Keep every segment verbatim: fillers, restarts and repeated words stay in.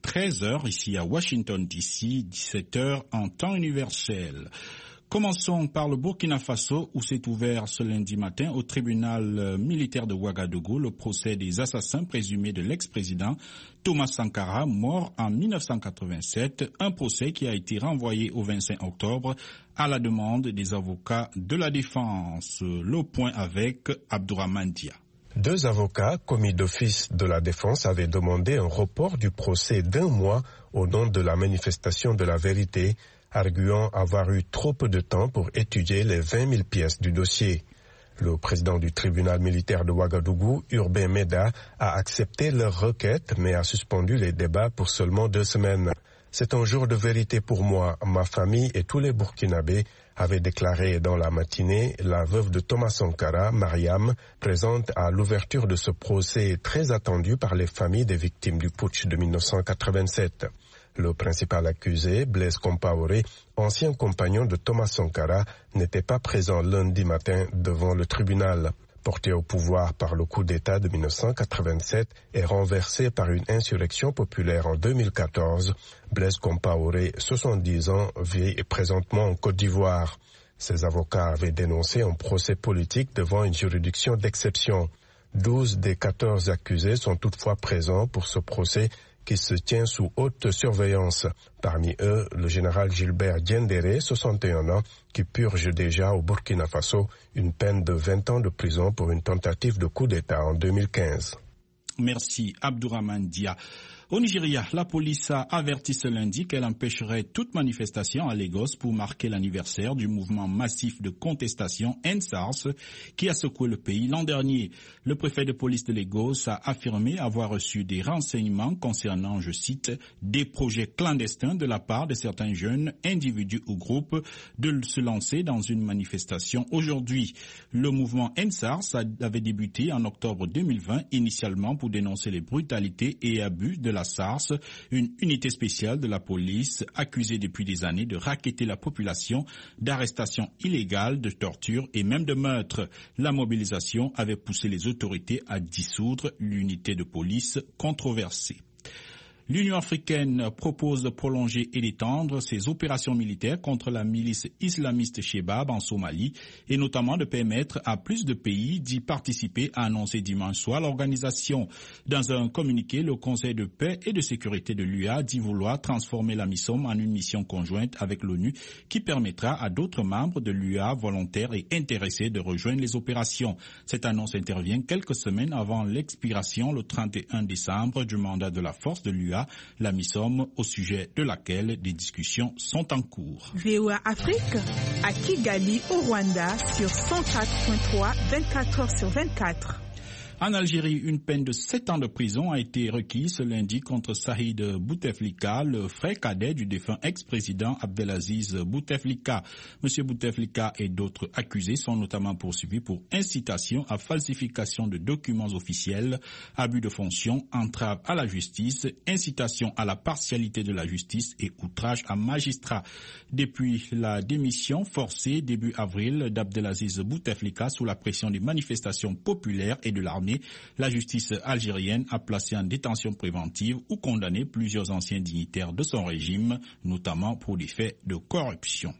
treize heures ici à Washington D C, dix-sept heures en temps universel. Commençons par le Burkina Faso où s'est ouvert ce lundi matin au tribunal militaire de Ouagadougou le procès des assassins présumés de l'ex-président Thomas Sankara, mort en mille neuf cent quatre-vingt-sept, un procès qui a été renvoyé au vingt-cinq octobre à la demande des avocats de la défense. Le point avec Abdourahmane Dia. Deux avocats commis d'office de la défense avaient demandé un report du procès d'un mois au nom de la manifestation de la vérité, arguant avoir eu trop peu de temps pour étudier les vingt mille pièces du dossier. Le président du tribunal militaire de Ouagadougou, Urbain Meda, a accepté leur requête mais a suspendu les débats pour seulement deux semaines. C'est un jour de vérité pour moi, ma famille et tous les Burkinabés, avait déclaré dans la matinée la veuve de Thomas Sankara, Mariam, présente à l'ouverture de ce procès très attendu par les familles des victimes du putsch de mille neuf cent quatre-vingt-sept. Le principal accusé, Blaise Compaoré, ancien compagnon de Thomas Sankara, n'était pas présent lundi matin devant le tribunal. Porté au pouvoir par le coup d'État de mille neuf cent quatre-vingt-sept et renversé par une insurrection populaire en deux mille quatorze, Blaise Compaoré, soixante-dix ans, vit présentement en Côte d'Ivoire. Ses avocats avaient dénoncé un procès politique devant une juridiction d'exception. douze des quatorze accusés sont toutefois présents pour ce procès qui se tient sous haute surveillance. Parmi eux, le général Gilbert Diendéré, soixante et un ans, qui purge déjà au Burkina Faso une peine de vingt ans de prison pour une tentative de coup d'État en deux mille quinze. Merci Abdourahmane Dia. Au Nigeria, la police a averti ce lundi qu'elle empêcherait toute manifestation à Lagos pour marquer l'anniversaire du mouvement massif de contestation End SARS qui a secoué le pays l'an dernier. Le préfet de police de Lagos a affirmé avoir reçu des renseignements concernant, je cite, des projets clandestins de la part de certains jeunes individus ou groupes de se lancer dans une manifestation aujourd'hui. Le mouvement End SARS avait débuté en octobre deux mille vingt, initialement pour dénoncer les brutalités et abus de la SARS, une unité spéciale de la police accusée depuis des années de racketter la population, d'arrestations illégales, de torture et même de meurtre. La mobilisation avait poussé les autorités à dissoudre l'unité de police controversée. L'Union africaine propose de prolonger et d'étendre ses opérations militaires contre la milice islamiste Chebab en Somalie et notamment de permettre à plus de pays d'y participer, a annoncé dimanche soir l'organisation. Dans un communiqué, le Conseil de paix et de sécurité de l'U A dit vouloir transformer la MISOM en une mission conjointe avec l'ONU qui permettra à d'autres membres de l'U A volontaires et intéressés de rejoindre les opérations. Cette annonce intervient quelques semaines avant l'expiration le trente et un décembre du mandat de la force de l'U A, la MISOM, au sujet de laquelle des discussions sont en cours. V O A Afrique, à Kigali, au Rwanda, sur cent quatre point trois, vingt-quatre heures sur vingt-quatre. En Algérie, une peine de sept ans de prison a été requise ce lundi contre Saïd Bouteflika, le frère cadet du défunt ex-président Abdelaziz Bouteflika. Monsieur Bouteflika et d'autres accusés sont notamment poursuivis pour incitation à falsification de documents officiels, abus de fonction, entrave à la justice, incitation à la partialité de la justice et outrage à magistrat. Depuis la démission forcée début avril d'Abdelaziz Bouteflika sous la pression des manifestations populaires et de l'armée, la justice algérienne a placé en détention préventive ou condamné plusieurs anciens dignitaires de son régime, notamment pour des faits de corruption.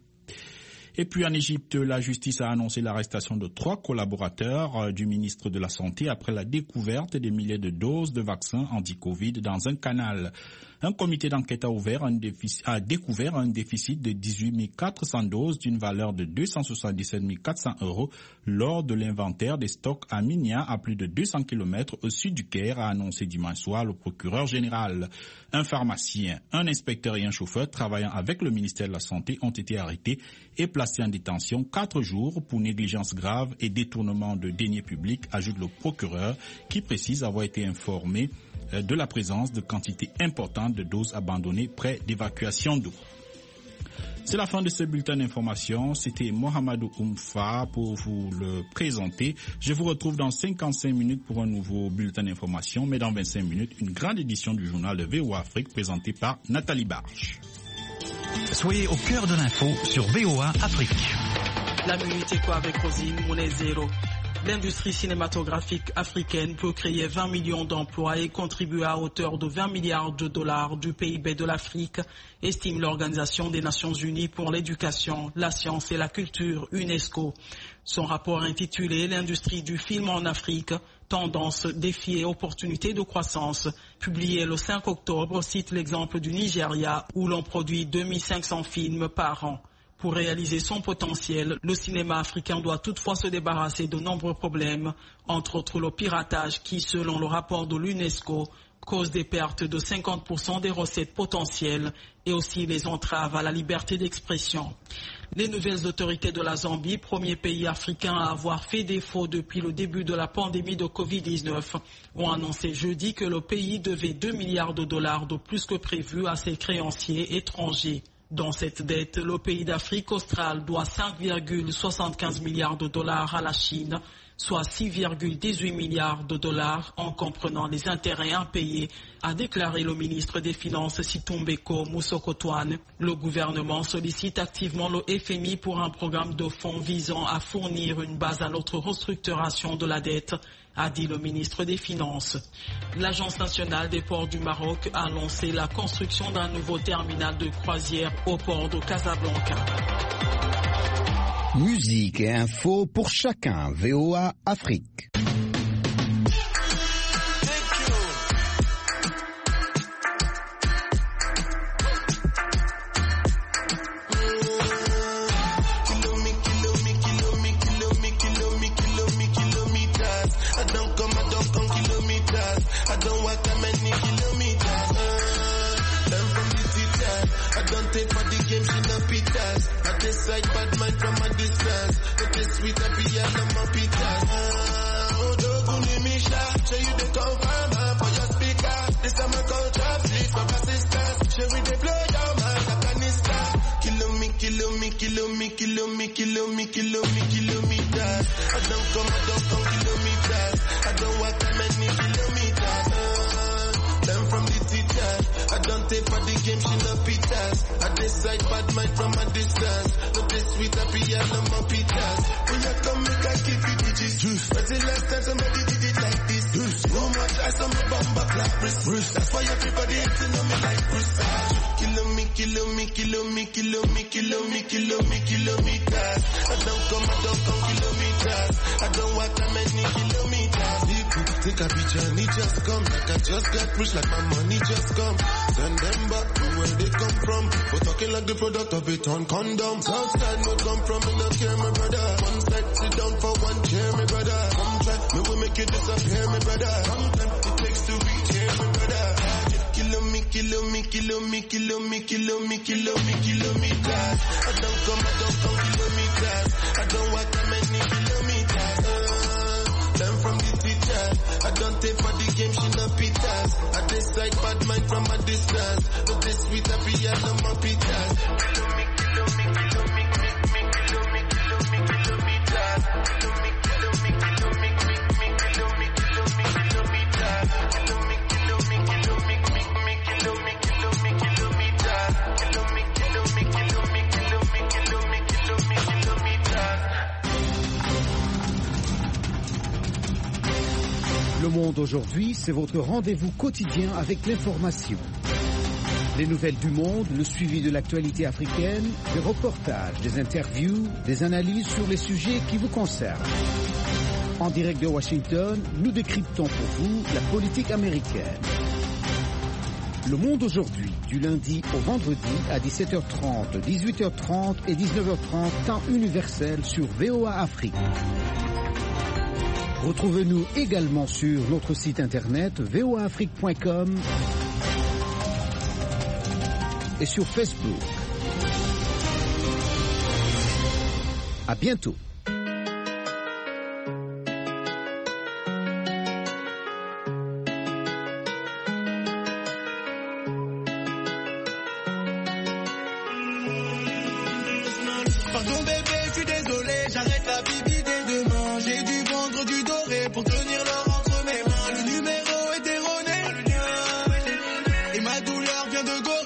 Et puis en Égypte, la justice a annoncé l'arrestation de trois collaborateurs du ministre de la Santé après la découverte des milliers de doses de vaccins anti-Covid dans un canal. Un comité d'enquête a, ouvert un déficit, a découvert un déficit de dix-huit mille quatre cents doses d'une valeur de deux cent soixante-dix-sept mille quatre cents euros lors de l'inventaire des stocks à Minya, à plus de deux cents kilomètres au sud du Caire, a annoncé dimanche soir le procureur général. Un pharmacien, un inspecteur et un chauffeur travaillant avec le ministère de la Santé ont été arrêtés et placés en détention quatre jours pour négligence grave et détournement de deniers publics, ajoute le procureur, qui précise avoir été informé de la présence de quantités importantes de doses abandonnées près d'évacuation d'eau. C'est la fin de ce bulletin d'information. C'était Mohamedou Oumfa pour vous le présenter. Je vous retrouve dans cinquante-cinq minutes pour un nouveau bulletin d'information, mais dans vingt-cinq minutes, une grande édition du journal de V O A Afrique présentée par Nathalie Barche. Soyez au cœur de l'info sur V O A Afrique. La minute quoi avec Rosine Mounezero. L'industrie cinématographique africaine peut créer vingt millions d'emplois et contribuer à hauteur de vingt milliards de dollars du P I B de l'Afrique, estime l'Organisation des Nations Unies pour l'éducation, la science et la culture, UNESCO. Son rapport intitulé « L'industrie du film en Afrique, tendance, défis et opportunités de croissance », publié le cinq octobre, cite l'exemple du Nigeria où l'on produit deux mille cinq cents films par an. Pour réaliser son potentiel, le cinéma africain doit toutefois se débarrasser de nombreux problèmes, entre autres le piratage qui, selon le rapport de l'UNESCO, cause des pertes de cinquante pour cent des recettes potentielles et aussi les entraves à la liberté d'expression. Les nouvelles autorités de la Zambie, premier pays africain à avoir fait défaut depuis le début de la pandémie de covid dix-neuf, ont annoncé jeudi que le pays devait deux milliards de dollars de plus que prévu à ses créanciers étrangers. Dans cette dette, le pays d'Afrique australe doit cinq virgule soixante-quinze milliards de dollars à la Chine, soit six virgule dix-huit milliards de dollars en comprenant les intérêts impayés, a déclaré le ministre des Finances Situmbeko Musokotwane. Le gouvernement sollicite activement le F M I pour un programme de fonds visant à fournir une base à notre restructuration de la dette, a dit le ministre des Finances. L'Agence nationale des ports du Maroc a lancé la construction d'un nouveau terminal de croisière au port de Casablanca. Musique et info pour chacun. V O A Afrique. Like bad mind from a distance, but this sweet happy and I'm a pitas. Oh, don't me shot, show you the confirm for your speaker. This time I call trap sleep for assistance. Show we they blow your mind like a nista. Kilo me, kilo me, kilo me, kilo me, kilo me, kilo me, kilometers. I don't come, I don't come kilometers. I don't walk that many kilometers. Uh, learn from the teacher. I don't take for the game, she no pitas. I decide bad mind from a distance. Sweet happy and I'm a pitas. When you come make I give you digits. Juice. When's the last time somebody did it like this? Juice. No much ice on my bumper clap wrist. Bruce. That's why everybody hating on me like Bruce. Kilo me, kilo me, kilo me, kilo me, kilo me, kilo me, kilometers. I don't come, I don't come kilometers. I don't walk that many kilometers. People think I be journey just come. Like I just got rich, like my money just come. Send them back to where they come from. For talking like the product of it on condoms. Outside no come from, me no care, my brother. One step, sit down for one chair, my brother. Come try, me will make you disappear, my brother. Sometimes it takes to reach here, my brother. Kilo me, kilo me, kilo me, kilo me, kilo me, kilo me, kilometers. I don't come, I don't come kilometers. I don't walk that many kilometers. Uh, learn from the teacher. I don't take for the game, she no pitas. I decide bad mind from a distance. But this sweet happy and I'm a pitas. Kilo me, kilo me, kilo me, kilo me, kilo me, kilo me, kilometers. Kilo me, kilo me, kilo me, kilo me, kilo me, kilometers. Kilo me, kilo me, kilo me, kilo me, kilo me, kilometers. Kilo me, kilo me, kilo me, kilo me, kilo me, kilo me, kilometers. Le Monde aujourd'hui, c'est votre rendez-vous quotidien avec l'information. Les nouvelles du monde, le suivi de l'actualité africaine, des reportages, des interviews, des analyses sur les sujets qui vous concernent. En direct de Washington, nous décryptons pour vous la politique américaine. Le Monde aujourd'hui, du lundi au vendredi à dix-sept heures trente, dix-huit heures trente et dix-neuf heures trente, temps universel sur V O A Afrique. Retrouvez-nous également sur notre site internet v o a afrique point com et sur Facebook. À bientôt. Pardon bébé, je suis désolé, j'arrête la bibi dès demain. J'ai dû vendre du doré pour tenir l'or entre mes mains. Le numéro est erroné et ma douleur vient de gauche.